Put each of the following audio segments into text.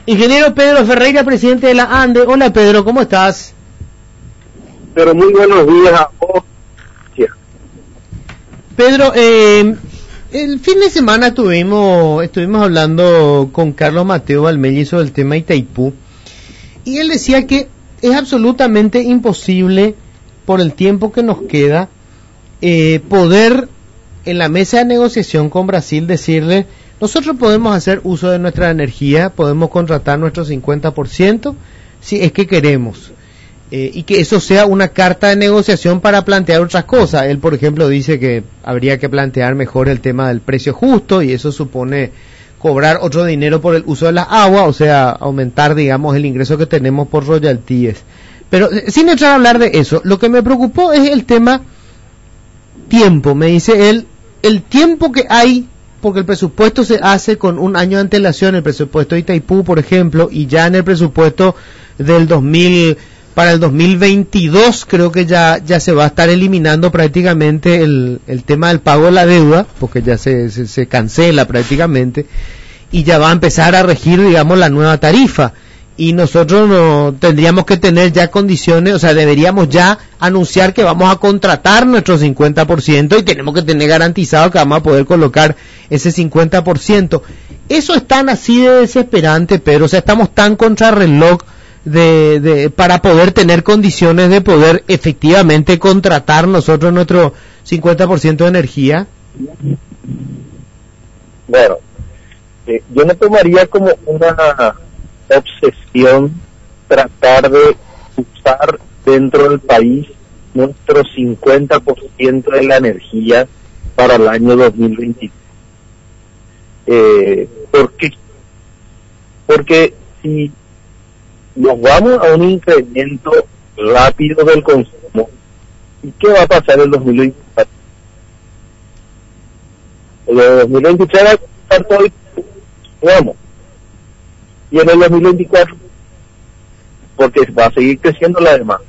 Ingeniero Pedro Ferreira, presidente de la ANDE. Hola Pedro, ¿cómo estás? Pero muy buenos días a vos. Pedro, el fin de semana estuvimos hablando con Carlos Mateo Valmelli sobre el tema Itaipú, y él decía que es absolutamente imposible, por el tiempo que nos queda, poder en la mesa de negociación con Brasil decirle: nosotros podemos hacer uso de nuestra energía, podemos contratar nuestro 50% si es que queremos, y que eso sea una carta de negociación para plantear otras cosas. Él, por ejemplo, dice que habría que plantear mejor el tema del precio justo, y eso supone cobrar otro dinero por el uso de las aguas, o sea, aumentar, digamos, el ingreso que tenemos por royalties. Pero sin entrar a hablar de eso, lo que me preocupó es el tema tiempo. Me dice él, el tiempo que hay, porque el presupuesto se hace con un año de antelación, el presupuesto de Itaipú, por ejemplo, y ya en el presupuesto del 2000, para el 2022, creo que ya se va a estar eliminando prácticamente el tema del pago de la deuda, porque ya se cancela prácticamente, y ya va a empezar a regir, digamos, la nueva tarifa. Y nosotros no tendríamos que tener ya condiciones, o sea, deberíamos ya anunciar que vamos a contratar nuestro 50%, y tenemos que tener garantizado que vamos a poder colocar ese 50%. Eso es tan así de desesperante, pero, o sea, estamos tan contrarreloj para poder tener condiciones de poder efectivamente contratar nosotros nuestro 50% de energía. Bueno, yo no tomaría como una obsesión tratar de usar dentro del país nuestro 50% de la energía para el año 2023. ¿Por qué? Porque si nos vamos a un incremento rápido del consumo, ¿y qué va a pasar en el 2024? En el 2023 va a estar todo, vamos, y en el 2024, porque va a seguir creciendo la demanda.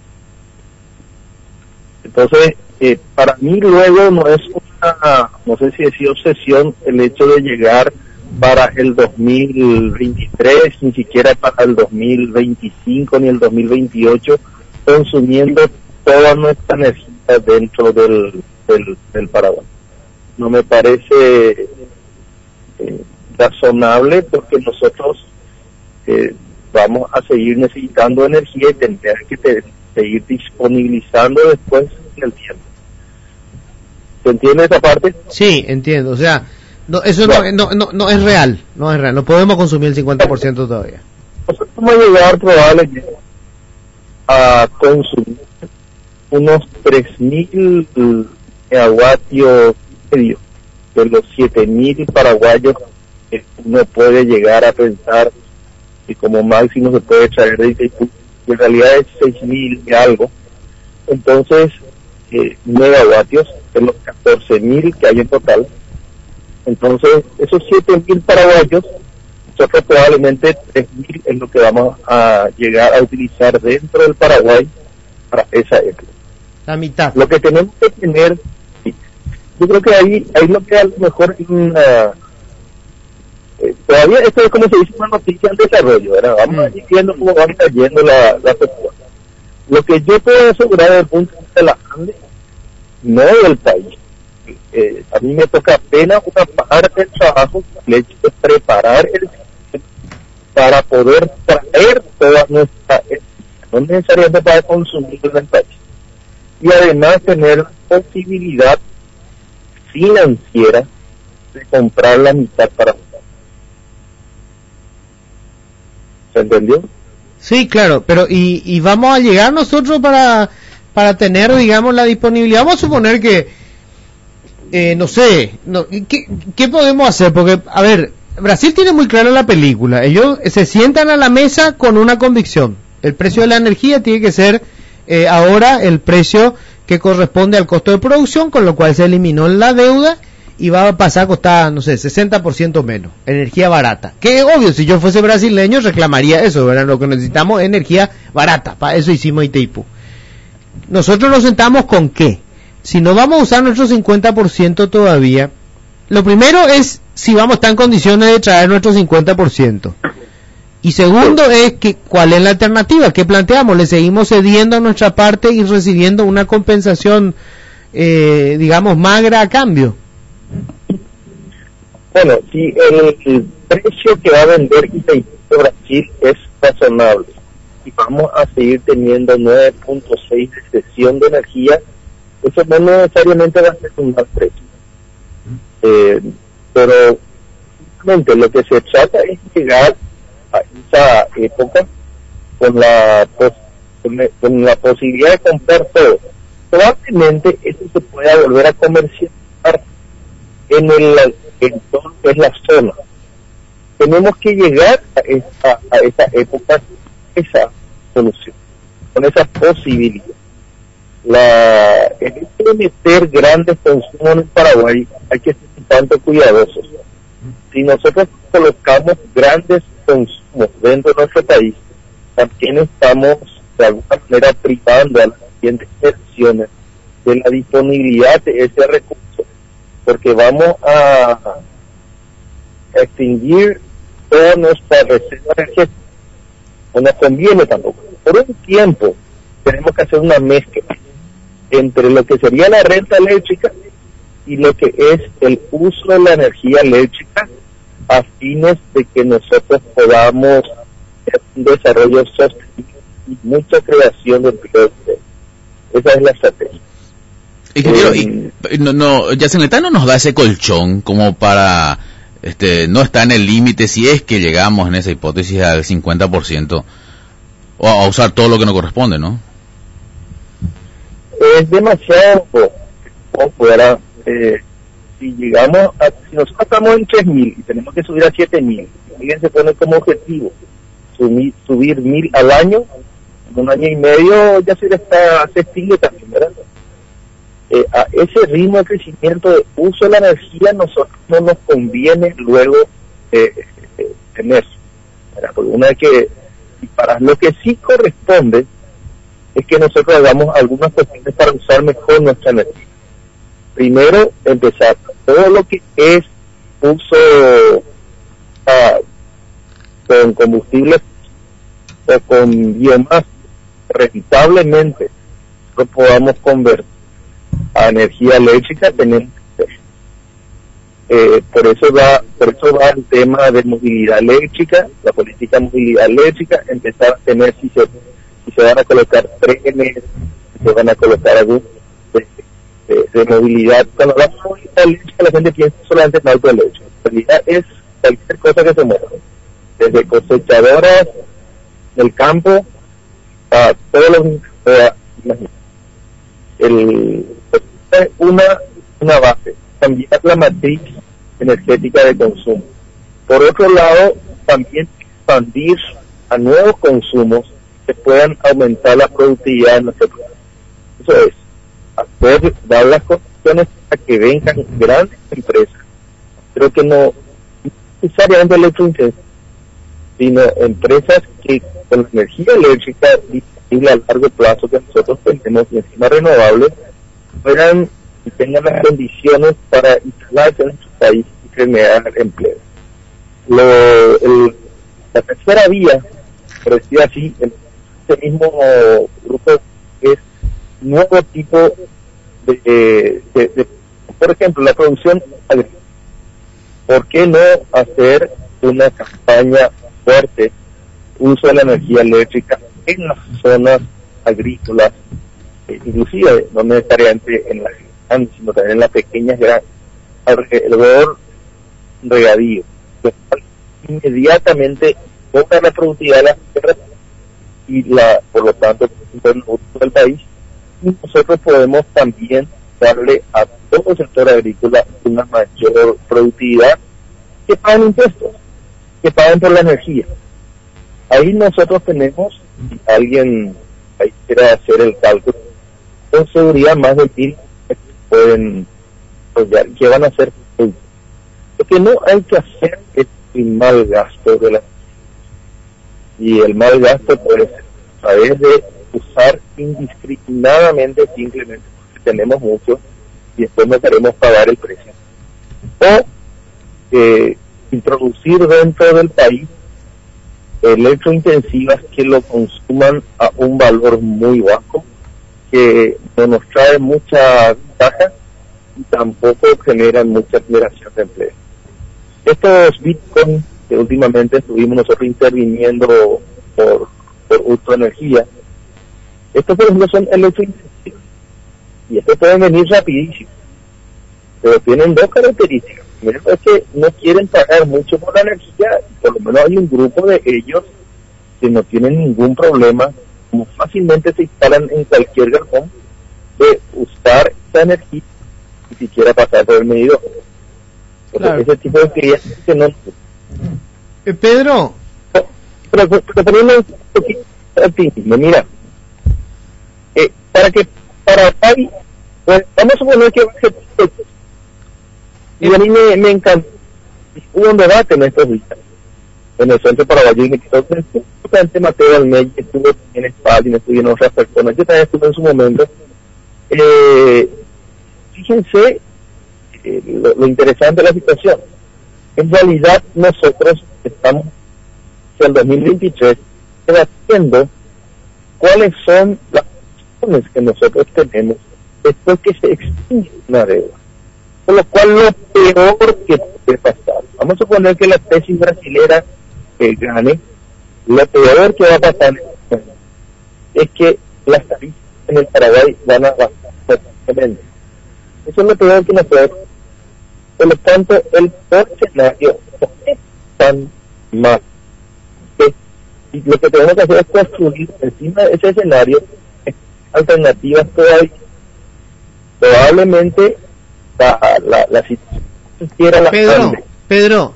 Entonces, para mí luego no es una, no sé si decir obsesión, el hecho de llegar para el 2023, ni siquiera para el 2025 ni el 2028, consumiendo toda nuestra energía dentro del Paraguay. No me parece razonable, porque nosotros vamos a seguir necesitando energía y tendría que seguir disponibilizando después del tiempo. ¿Se entiende esa parte? Sí, entiendo. O sea, no, eso no es real, no podemos consumir el 50% todavía. Nosotros vamos a llegar probablemente a consumir unos 3.000 megavatios medio de los 7.000 paraguayos que uno puede llegar a pensar que como máximo se puede traer de Itaipú, que en realidad es 6.000 y algo. Entonces, megavatios de los 14.000 que hay en total. Entonces, esos 7.000 paraguayos, nosotros probablemente 3.000 es lo que vamos a llegar a utilizar dentro del Paraguay para esa época. La mitad. Lo que tenemos que tener, yo creo que ahí lo que a lo mejor todavía esto es como se dice una noticia en desarrollo, ¿verdad? Vamos a ir viendo cómo van cayendo la propuesta. Lo que yo puedo asegurar desde el punto de vista de la ANDE, no del país. A mí me toca apenas una parte del trabajo, el hecho de preparar el sistema para poder traer toda nuestra energía, no necesariamente para consumir en el país, y además tener posibilidad financiera de comprar la mitad para nosotros. ¿Se entendió? Sí, claro, pero y vamos a llegar nosotros para tener, digamos, la disponibilidad. Vamos a suponer que no sé, ¿qué podemos hacer? Porque, a ver, Brasil tiene muy clara la película. Ellos se sientan a la mesa con una convicción: el precio de la energía tiene que ser ahora el precio que corresponde al costo de producción, con lo cual se eliminó la deuda y va a pasar a costar, no sé, 60% menos, energía barata. Que obvio, si yo fuese brasileño reclamaría eso, ¿verdad? Lo que necesitamos es energía barata, para eso hicimos Itaipú. Nosotros nos sentamos con ¿qué? Si no vamos a usar nuestro 50% todavía, lo primero es si vamos a estar en condiciones de traer nuestro 50%. Y segundo es que ¿cuál es la alternativa? ¿Qué planteamos? ¿Le seguimos cediendo a nuestra parte y recibiendo una compensación, digamos, magra a cambio? Bueno, si el precio que va a vender Itaipú Brasil es razonable y vamos a seguir teniendo 9.6 de cesión de energía, eso no necesariamente va a ser un mal precio. Pero realmente lo que se trata es llegar a esa época con la posibilidad de comprar todo. Probablemente eso se pueda volver a comercializar en el entorno que es la zona. Tenemos que llegar a esa época, esa solución, con esa posibilidad. El hecho de meter grandes consumos en Paraguay hay que ser un tanto cuidadosos. Si nosotros colocamos grandes consumos dentro de nuestro país, también estamos de alguna manera privando a las siguientes generaciones de la disponibilidad de ese recurso, porque vamos a extinguir toda nuestra reserva energética. No nos conviene tampoco. Por un tiempo tenemos que hacer una mezcla entre lo que sería la renta eléctrica y lo que es el uso de la energía eléctrica a fines de que nosotros podamos hacer un desarrollo sostenible y mucha creación de empleo. Esa es la estrategia. Ingeniero, Yacyretá no nos da ese colchón como para no está en el límite si es que llegamos en esa hipótesis al 50% o a usar todo lo que nos corresponde, ¿no? Es demasiado poco, ¿verdad? Si nosotros estamos en 3.000 y tenemos que subir a 7.000, alguien se pone como objetivo subir 1.000 al año, en un año y medio ya se extingue también, ¿verdad? A ese ritmo de crecimiento de uso de la energía nosotros no nos conviene luego tener, ¿verdad? Porque una vez que, para lo que sí corresponde es que nosotros hagamos algunas cuestiones para usar mejor nuestra energía. Primero, empezar todo lo que es uso con combustibles o con biomasa rentablemente lo podamos convertir a energía eléctrica. Tenemos que hacer. Por eso va el tema de movilidad eléctrica, la política de movilidad eléctrica, empezar a tener si se van a colocar trenes, si se van a colocar algún de movilidad. Cuando hablamos de movilidad eléctrica, la gente piensa solamente en auto eléctrico. En realidad es cualquier cosa que se mueva, desde cosechadoras del campo a todos los una base, cambiar la matriz energética de consumo. Por otro lado, también expandir a nuevos consumos que puedan aumentar la productividad de nuestro país. Eso es, dar las condiciones para que vengan grandes empresas, pero que no necesariamente electrointensivas, sino empresas que con la energía eléctrica disponible a largo plazo que nosotros tenemos y encima renovable, puedan y tengan las condiciones para instalarse en nuestro país y generar empleo. La tercera vía, por decir así, este mismo grupo es nuevo tipo de por ejemplo, la producción agrícola. ¿Por qué no hacer una campaña fuerte uso de la energía eléctrica en las zonas agrícolas, inclusive no necesariamente en las grandes, sino también en las pequeñas, alrededor regadío, que inmediatamente toca la productividad de las tierras y por lo tanto del país, y nosotros podemos también darle a todo el sector agrícola una mayor productividad, que paguen impuestos, que paguen por la energía. Ahí nosotros tenemos, si alguien ahí quiera hacer el cálculo, con seguridad más de 1.000 pueden apoyar, que van a hacer. Lo que no hay que hacer es el mal gasto de la energía. Y el mal gasto puede ser a través de usar indiscriminadamente, simplemente porque tenemos mucho y después no queremos pagar el precio. O introducir dentro del país electrointensivas que lo consuman a un valor muy bajo, que no nos trae mucha ventaja y tampoco generan mucha generación de empleo. Estos bitcoins que últimamente estuvimos nosotros interviniendo por uso de energía, estos por ejemplo son electrointensivos y estos pueden venir rapidísimo, pero tienen dos características. Primero es que no quieren pagar mucho por la energía, por lo menos hay un grupo de ellos que no tienen ningún problema, como fácilmente se instalan en cualquier galpón, de usar esa energía ni siquiera pasar por el medidor. Claro. Ese tipo de clientes que no... Pedro. Pero poniendo un poquito de optimismo, mira, para Paraguay, pues, vamos a suponer que y a mí me encanta. Hubo un debate en estos días en el centro paraguayo y me quedó justamente Mateo Almeida, estuvo en España, estuvieron otras personas, yo también estuve en su momento. Fíjense lo interesante de la situación. En realidad nosotros estamos hacia el 2023 debatiendo cuáles son las opciones que nosotros tenemos después que se extingue una deuda. Con lo cual lo peor que puede pasar, vamos a suponer que la tesis brasilera gane, lo peor que va a pasar es que las tarifas en el Paraguay van a bajar fuertemente. Eso es lo peor que nos puede pasar. Por lo tanto, el peor escenario no es tan mal. Y lo que tenemos que hacer es construir encima de ese escenario alternativas todavía. Probablemente la situación quiera la Pedro.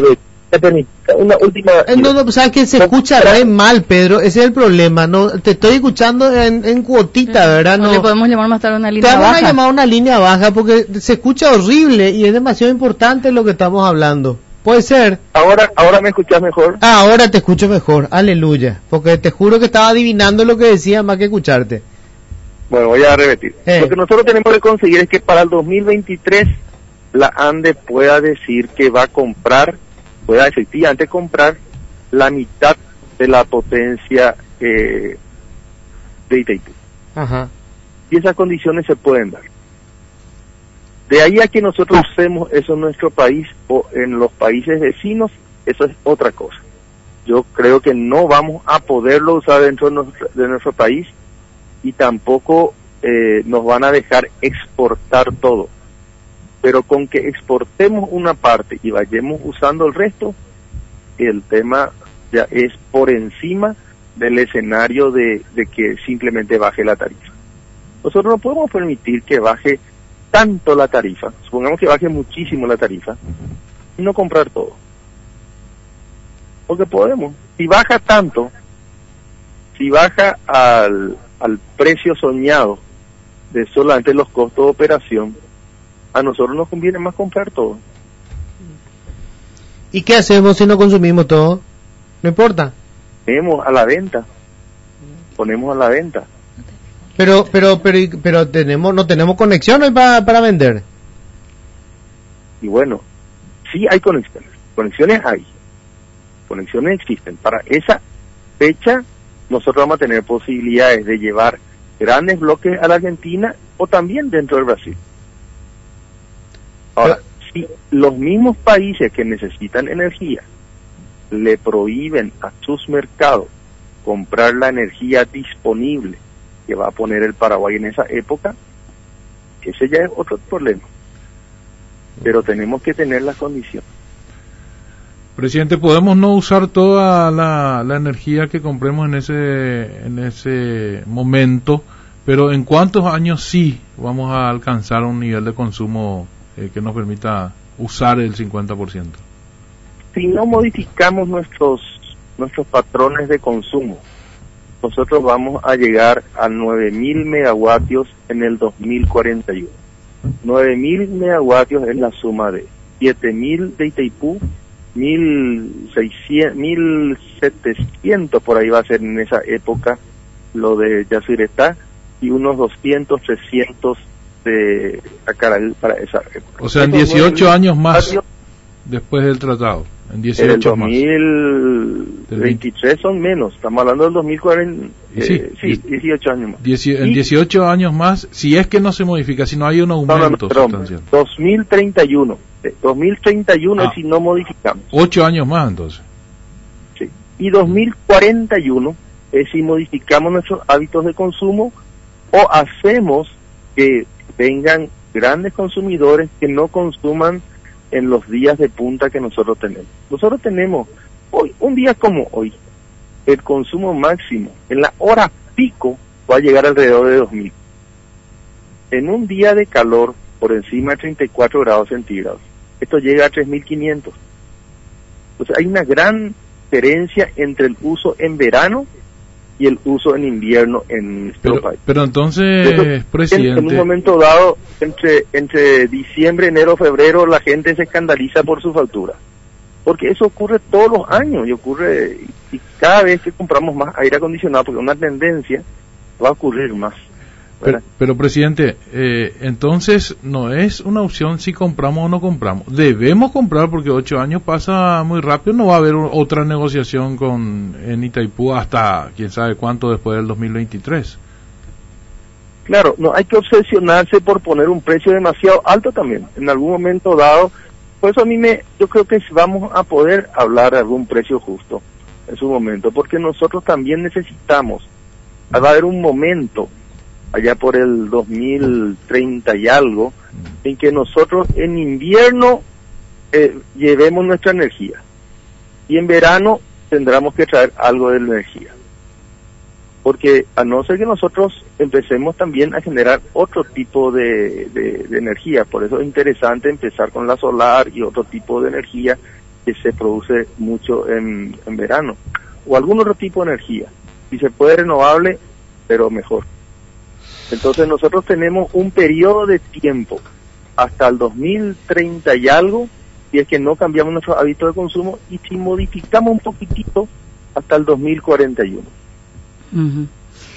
Una última... No, sabes que se escucha re mal, Pedro, ese es el problema. No, te estoy escuchando en cuotita, ¿verdad? No le podemos llamar más tarde una línea baja. Te vamos a llamar una línea baja porque se escucha horrible y es demasiado importante lo que estamos hablando. Puede ser. Ahora me escuchas mejor. Ahora te escucho mejor, aleluya. Porque te juro que estaba adivinando lo que decía más que escucharte. Bueno, voy a repetir. Lo que nosotros tenemos que conseguir es que para el 2023 la ANDE pueda decir que va a comprar, pueda efectivamente comprar la mitad de la potencia de Itaipú. Ajá. Y esas condiciones se pueden dar. De ahí a que nosotros usemos eso en nuestro país o en los países vecinos, eso es otra cosa. Yo creo que no vamos a poderlo usar dentro de nuestro país y tampoco nos van a dejar exportar todo. Pero con que exportemos una parte y vayamos usando el resto, el tema ya es por encima del escenario de que simplemente baje la tarifa. Nosotros no podemos permitir que baje tanto la tarifa, supongamos que baje muchísimo la tarifa, y no comprar todo. Porque podemos. Si baja tanto, si baja al precio soñado de solamente los costos de operación, a nosotros nos conviene más comprar todo. ¿Y qué hacemos si no consumimos todo? No importa. Ponemos a la venta. Pero no tenemos conexión hoy para vender. Y bueno, sí hay conexiones hay, conexiones existen. Para esa fecha nosotros vamos a tener posibilidades de llevar grandes bloques a la Argentina o también dentro del Brasil. Ahora, si los mismos países que necesitan energía le prohíben a sus mercados comprar la energía disponible que va a poner el Paraguay en esa época, ese ya es otro problema. Pero tenemos que tener las condiciones. Presidente, podemos no usar toda la energía que compremos en ese momento, pero ¿en cuántos años sí vamos a alcanzar un nivel de consumo que nos permita usar el 50%? Si no modificamos nuestros patrones de consumo, nosotros vamos a llegar a 9.000 megavatios en el 2041. 9.000 megavatios es la suma de 7.000 de Itaipú, 1.700 por ahí va a ser en esa época lo de Yacyretá, y unos 200, 300 de Acaral para esa época. O sea, en 18 años más. después del tratado, en En 18 el más. 2023 son menos, estamos hablando del 2040, Sí, 18 años más. En Y- 18 años más, si es que no se modifica, si no hay un aumento perdón, sustancial. 2031 Ah. es si no modificamos. 8 años más entonces. Sí. Y 2041 es si modificamos nuestros hábitos de consumo o hacemos que vengan grandes consumidores que no consuman en los días de punta que nosotros tenemos. Nosotros tenemos hoy, un día como hoy, el consumo máximo en la hora pico va a llegar alrededor de 2000. En un día de calor por encima de 34 grados centígrados, esto llega a 3500. Entonces hay una gran diferencia entre el uso en verano y el uso en invierno en nuestro país. Pero entonces, Entonces, presidente, en un momento dado, entre diciembre, enero, febrero, la gente se escandaliza por su factura. Porque eso ocurre todos los años y ocurre, y cada vez que compramos más aire acondicionado, porque es una tendencia, va a ocurrir más. pero presidente, entonces no es una opción si compramos o no compramos. Debemos comprar porque 8 años pasa muy rápido, no va a haber otra negociación en Itaipú hasta quién sabe cuánto después del 2023. Claro, no hay que obsesionarse por poner un precio demasiado alto también. En algún momento dado, por eso yo creo que vamos a poder hablar de algún precio justo en su momento, porque nosotros también necesitamos, va a haber un momento allá por el 2030 y algo, en que nosotros en invierno llevemos nuestra energía y en verano tendremos que traer algo de energía, porque a no ser que nosotros empecemos también a generar otro tipo de energía, por eso es interesante empezar con la solar y otro tipo de energía que se produce mucho en verano, o algún otro tipo de energía, si se puede renovable, pero mejor. Entonces nosotros tenemos un periodo de tiempo hasta el 2030 y algo, si es que no cambiamos nuestros hábitos de consumo, y si modificamos un poquitito hasta el 2041. Uh-huh.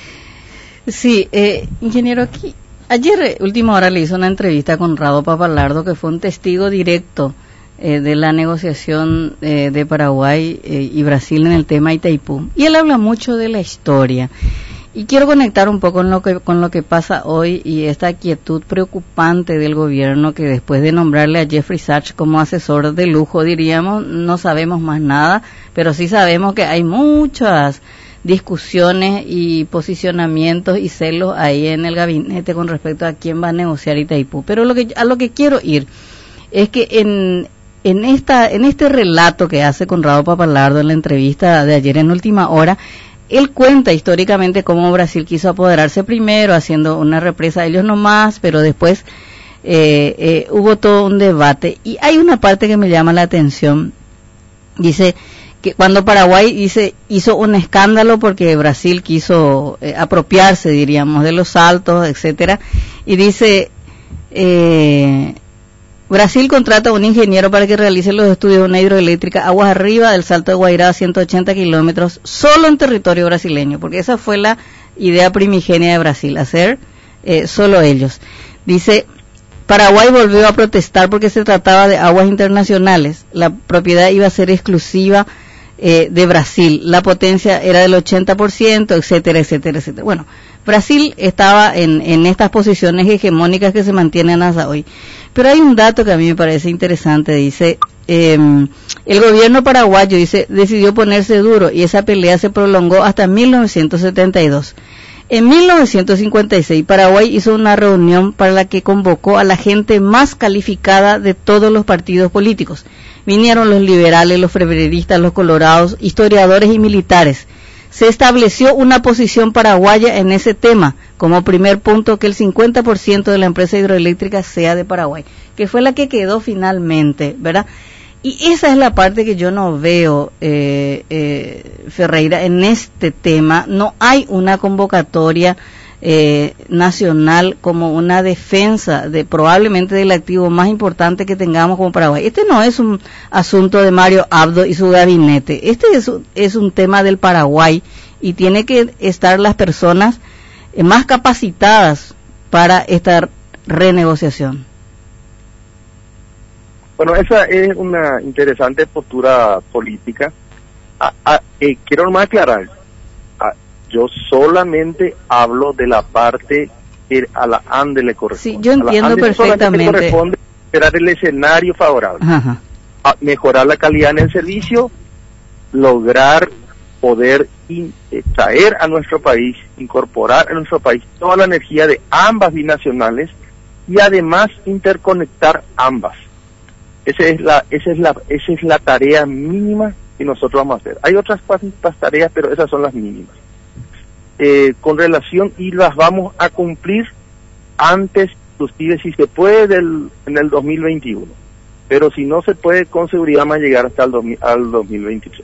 Sí, ingeniero, aquí ayer última hora le hizo una entrevista con Conrado Pappalardo, que fue un testigo directo de la negociación de Paraguay y Brasil en el tema Itaipú, y él habla mucho de la historia. Y quiero conectar un poco con lo que pasa hoy y esta quietud preocupante del gobierno, que después de nombrarle a Jeffrey Sachs como asesor de lujo, diríamos, no sabemos más nada, pero sí sabemos que hay muchas discusiones y posicionamientos y celos ahí en el gabinete con respecto a quién va a negociar Itaipú. Pero a lo que quiero ir es que en este relato que hace Conrado Pappalardo en la entrevista de ayer en última hora, él cuenta históricamente cómo Brasil quiso apoderarse primero, haciendo una represa ellos nomás, pero después hubo todo un debate. Y hay una parte que me llama la atención. Dice que cuando Paraguay hizo un escándalo porque Brasil quiso apropiarse, diríamos, de los saltos, etcétera, y dice... Brasil contrata a un ingeniero para que realice los estudios de una hidroeléctrica aguas arriba del Salto de Guairá a 180 kilómetros, solo en territorio brasileño, porque esa fue la idea primigenia de Brasil, hacer solo ellos. Dice, Paraguay volvió a protestar porque se trataba de aguas internacionales, la propiedad iba a ser exclusiva de Brasil, la potencia era del 80%, etcétera, etcétera, etcétera. Bueno, Brasil estaba en estas posiciones hegemónicas que se mantienen hasta hoy. Pero hay un dato que a mí me parece interesante, dice, el gobierno paraguayo, dice, decidió ponerse duro y esa pelea se prolongó hasta 1972. En 1956, Paraguay hizo una reunión para la que convocó a la gente más calificada de todos los partidos políticos. Vinieron los liberales, los febreristas, los colorados, historiadores y militares. Se estableció una posición paraguaya en ese tema, como primer punto que el 50% de la empresa hidroeléctrica sea de Paraguay, que fue la que quedó finalmente, ¿verdad? Y esa es la parte que yo no veo, Ferreira, en este tema. No hay una convocatoria nacional como una defensa de probablemente del activo más importante que tengamos como Paraguay. Este no es un asunto de Mario Abdo y su gabinete. Este es un tema del Paraguay y tiene que estar las personas más capacitadas para esta renegociación. Bueno, esa es una interesante postura política. Quiero nomás aclarar, yo solamente hablo de la parte que a la ANDE le corresponde. Sí, yo entiendo perfectamente. Le corresponde crear el escenario favorable, mejorar la calidad en el servicio, lograr poder traer a nuestro país, incorporar a nuestro país toda la energía de ambas binacionales y además interconectar ambas. Esa es la tarea mínima que nosotros vamos a hacer. Hay otras cuantas tareas, pero esas son las mínimas. Con relación, y las vamos a cumplir antes, inclusive si se puede, en el 2021. Pero si no se puede, con seguridad va a llegar hasta al 2023.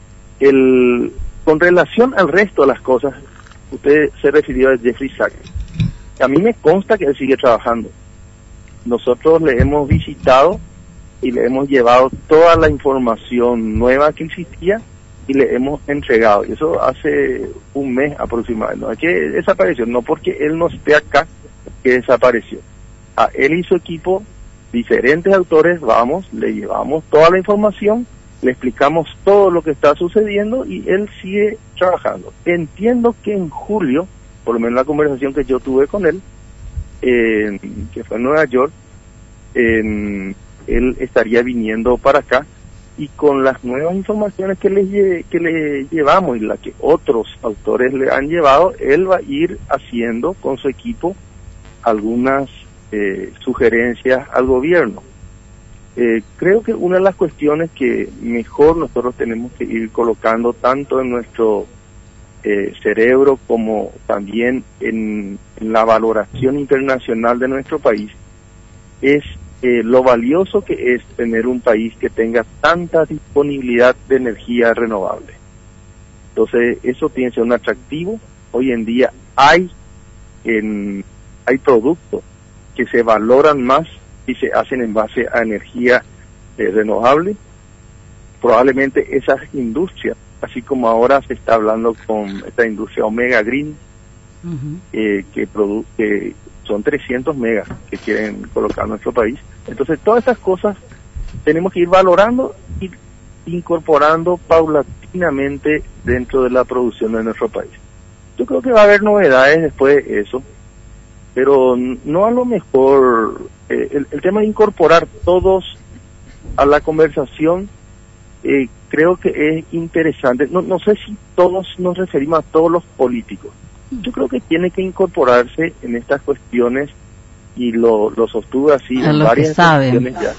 Con relación al resto de las cosas, usted se refirió a Jeffrey Sachs. A mí me consta que él sigue trabajando. Nosotros le hemos visitado y le hemos llevado toda la información nueva que existía y le hemos entregado. Y eso hace un mes aproximadamente. No es que desapareció, no porque él no esté acá, que desapareció. A él y su equipo, diferentes autores, le llevamos toda la información, le explicamos todo lo que está sucediendo y él sigue trabajando. Entiendo que en julio, por lo menos la conversación que yo tuve con él, que fue en Nueva York, él estaría viniendo para acá y con las nuevas informaciones que le llevamos y las que otros autores le han llevado, él va a ir haciendo con su equipo algunas sugerencias al gobierno. Creo que una de las cuestiones que mejor nosotros tenemos que ir colocando tanto en nuestro cerebro como también en la valoración internacional de nuestro país es lo valioso que es tener un país que tenga tanta disponibilidad de energía renovable. Entonces eso tiene que ser un atractivo. Hoy en día hay productos que se valoran más y se hacen en base a energía renovable. Probablemente esas industrias, así como ahora se está hablando con esta industria Omega Green, que son 300 megas que quieren colocar en nuestro país. Entonces todas estas cosas tenemos que ir valorando y incorporando paulatinamente dentro de la producción de nuestro país. Yo creo que va a haber novedades después de eso, pero no a lo mejor el tema de incorporar todos a la conversación, creo que es interesante. No sé si todos nos referimos a todos los políticos. Yo creo que tiene que incorporarse en estas cuestiones y lo sostuve así en varias cuestiones ya.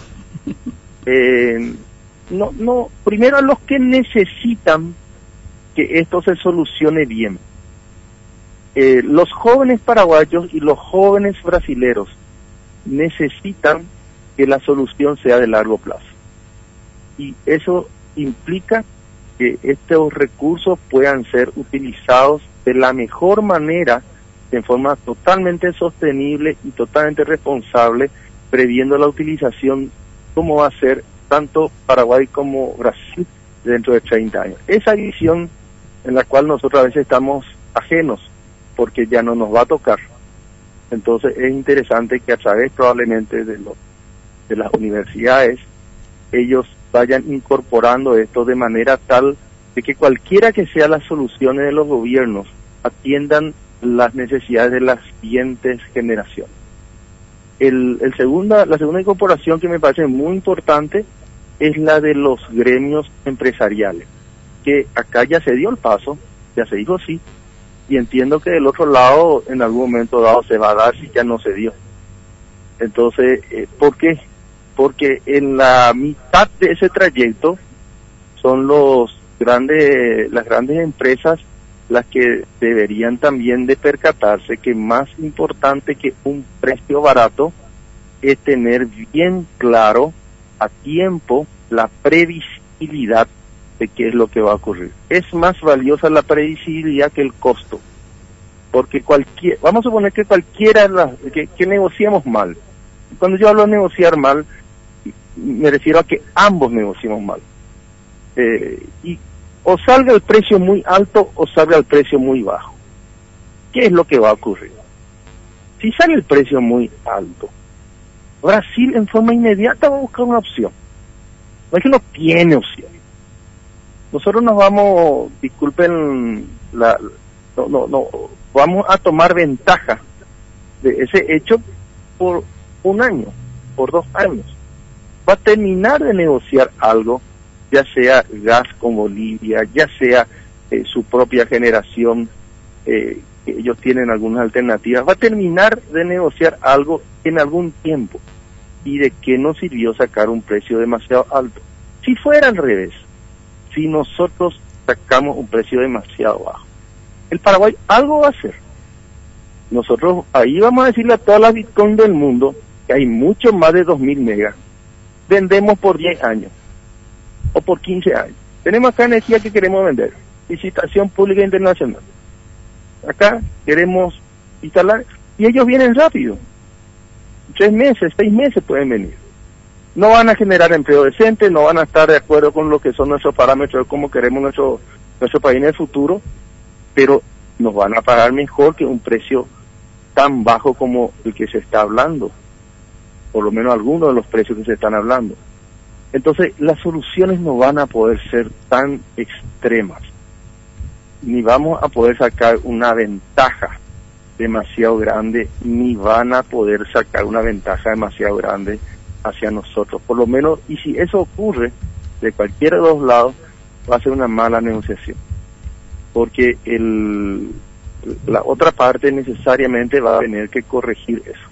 Primero a los que necesitan que esto se solucione bien. Los jóvenes paraguayos y los jóvenes brasileros necesitan que la solución sea de largo plazo. Y eso implica que estos recursos puedan ser utilizados de la mejor manera, en forma totalmente sostenible y totalmente responsable, previendo la utilización como va a ser tanto Paraguay como Brasil dentro de 30 años. Esa visión en la cual nosotros a veces estamos ajenos, porque ya no nos va a tocar. Entonces es interesante que a través probablemente de las universidades ellos vayan incorporando esto de manera tal de que cualquiera que sea las soluciones de los gobiernos atiendan las necesidades de las siguientes generaciones. La segunda incorporación que me parece muy importante es la de los gremios empresariales, que acá ya se dio el paso, ya se dijo sí, y entiendo que del otro lado en algún momento dado se va a dar si ya no se dio. Entonces, ¿por qué? Porque en la mitad de ese trayecto son las grandes empresas las que deberían también de percatarse que más importante que un precio barato es tener bien claro a tiempo la previsibilidad de qué es lo que va a ocurrir. Es más valiosa la previsibilidad que el costo, porque vamos a suponer que cualquiera que negociemos mal. Cuando yo hablo de negociar mal, me refiero a que ambos negociemos mal. Y o salga el precio muy alto o salga el precio muy bajo. ¿Qué es lo que va a ocurrir? Si sale el precio muy alto, Brasil en forma inmediata va a buscar una opción. No es que no tiene opción. Nosotros nos vamos, disculpen, vamos a tomar ventaja de ese hecho por un año, por 2 años. Va a terminar de negociar algo, ya sea gas con Bolivia, ya sea su propia generación, ellos tienen algunas alternativas, va a terminar de negociar algo en algún tiempo. ¿Y de qué nos sirvió sacar un precio demasiado alto? Si fuera al revés, si nosotros sacamos un precio demasiado bajo, el Paraguay algo va a hacer. Nosotros ahí vamos a decirle a todas las Bitcoin del mundo que hay mucho más de 2.000 megas. Vendemos por 10 años o por 15 años. Tenemos acá energía que queremos vender. Licitación pública internacional. Acá queremos instalar y ellos vienen rápido. 3 meses, 6 meses pueden venir. No van a generar empleo decente, no van a estar de acuerdo con lo que son nuestros parámetros de cómo queremos nuestro país en el futuro, pero nos van a pagar mejor que un precio tan bajo como el que se está hablando, por lo menos algunos de los precios que se están hablando. Entonces, las soluciones no van a poder ser tan extremas, ni vamos a poder sacar una ventaja demasiado grande, ni van a poder sacar una ventaja demasiado grande hacia nosotros, por lo menos, y si eso ocurre de cualquiera de los lados, va a ser una mala negociación, porque la otra parte necesariamente va a tener que corregir eso.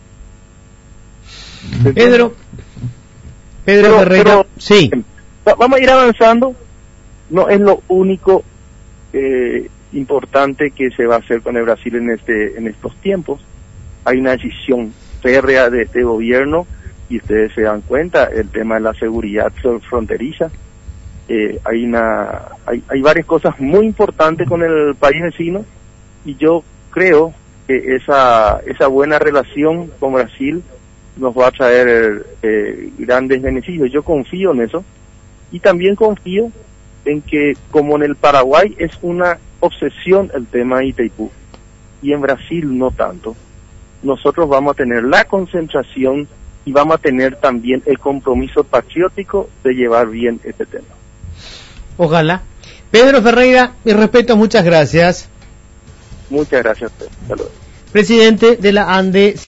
Pedro Ferreira, sí. Vamos a ir avanzando, no es lo único importante que se va a hacer con el Brasil en estos tiempos. Hay una decisión férrea de este gobierno, y ustedes se dan cuenta, el tema de la seguridad fronteriza. Hay varias cosas muy importantes con el país vecino, y yo creo que esa buena relación con Brasil nos va a traer grandes beneficios. Yo confío en eso, y también confío en que, como en el Paraguay es una obsesión el tema de Itaipú, y en Brasil no tanto, nosotros vamos a tener la concentración y vamos a tener también el compromiso patriótico de llevar bien este tema. Ojalá. Pedro Ferreira, mi respeto, muchas gracias. Muchas gracias a usted. Hasta luego. Presidente de la ANDE.